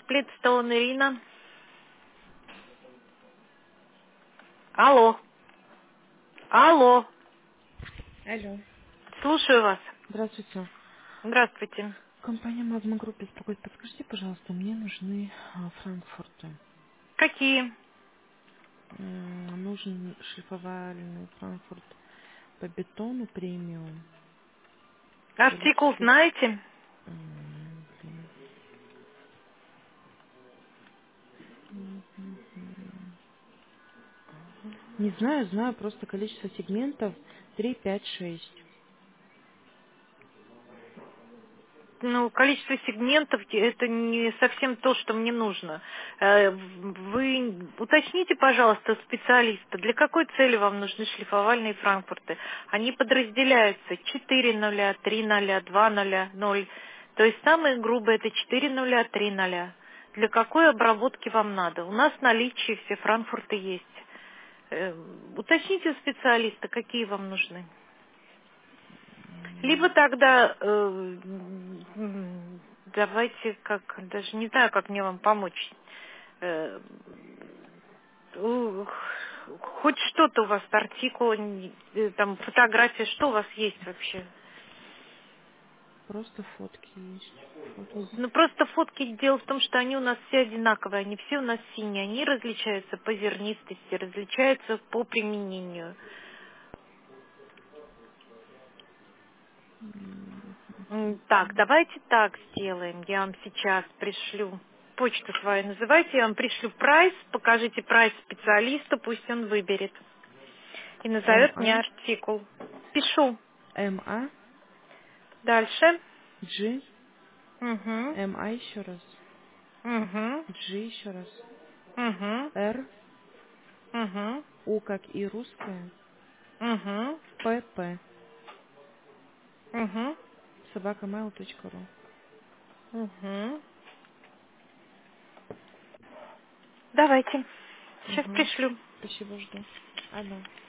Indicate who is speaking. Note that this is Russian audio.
Speaker 1: Сплитстоун Ирина. Алло. Алло.
Speaker 2: Алло.
Speaker 1: Слушаю вас.
Speaker 2: Здравствуйте.
Speaker 1: Здравствуйте.
Speaker 2: Компания Мазма Групп беспокоит. Подскажите, пожалуйста, мне нужны франкфурты.
Speaker 1: Какие?
Speaker 2: Нужен шлифовальный франкфурт по бетону премиум.
Speaker 1: Артикул
Speaker 2: Количество...
Speaker 1: знаете?
Speaker 2: Блин. Не знаю, знаю просто количество сегментов 3, 5, 6.
Speaker 1: Ну, количество сегментов это не совсем то, что мне нужно. Вы уточните, пожалуйста, у специалиста, для какой цели вам нужны шлифовальные франкфурты. Они подразделяются 4 нуля, 3 нуля, 2 нуля, 0. То есть самые грубые это 4 нуля, 3 нуля. Для какой обработки вам надо? У нас в наличии все франкфурты есть. Уточните у специалиста, какие вам нужны. Либо тогда давайте как, даже не знаю, как мне вам помочь. Э, Хоть что-то у вас, артикул, там фотография, что у вас есть вообще?
Speaker 2: Просто фотки есть. Фотос.
Speaker 1: Ну просто фотки, дело в том, что они у нас все одинаковые, они все у нас синие, они различаются по зернистости, различаются по применению. Так, давайте так сделаем. Я вам сейчас пришлю почту свою называйте, я вам пришлю прайс, покажите прайс специалиста, пусть он выберет. И назовет мне
Speaker 2: МА,
Speaker 1: артикул. Пишу.
Speaker 2: МА,
Speaker 1: Дальше.
Speaker 2: G,
Speaker 1: Угу.
Speaker 2: МА еще раз.
Speaker 1: Угу.
Speaker 2: G еще раз.
Speaker 1: Угу.
Speaker 2: Р,
Speaker 1: Угу.
Speaker 2: У как и русская.
Speaker 1: Угу.
Speaker 2: ПП.
Speaker 1: Угу.
Speaker 2: Собакамейл.ру.
Speaker 1: Угу. Давайте. Сейчас
Speaker 2: Угу.
Speaker 1: пришлю.
Speaker 2: Спасибо, жду. Алло.